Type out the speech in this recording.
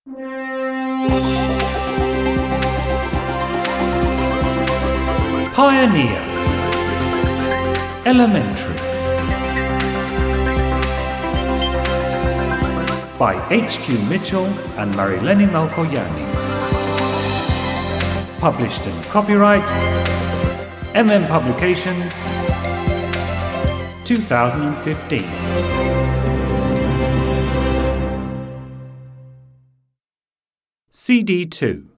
Pioneer Elementary by H.Q. Mitchell and Marileni Malkoyani. Published in copyright MM Publications 2015. CD2.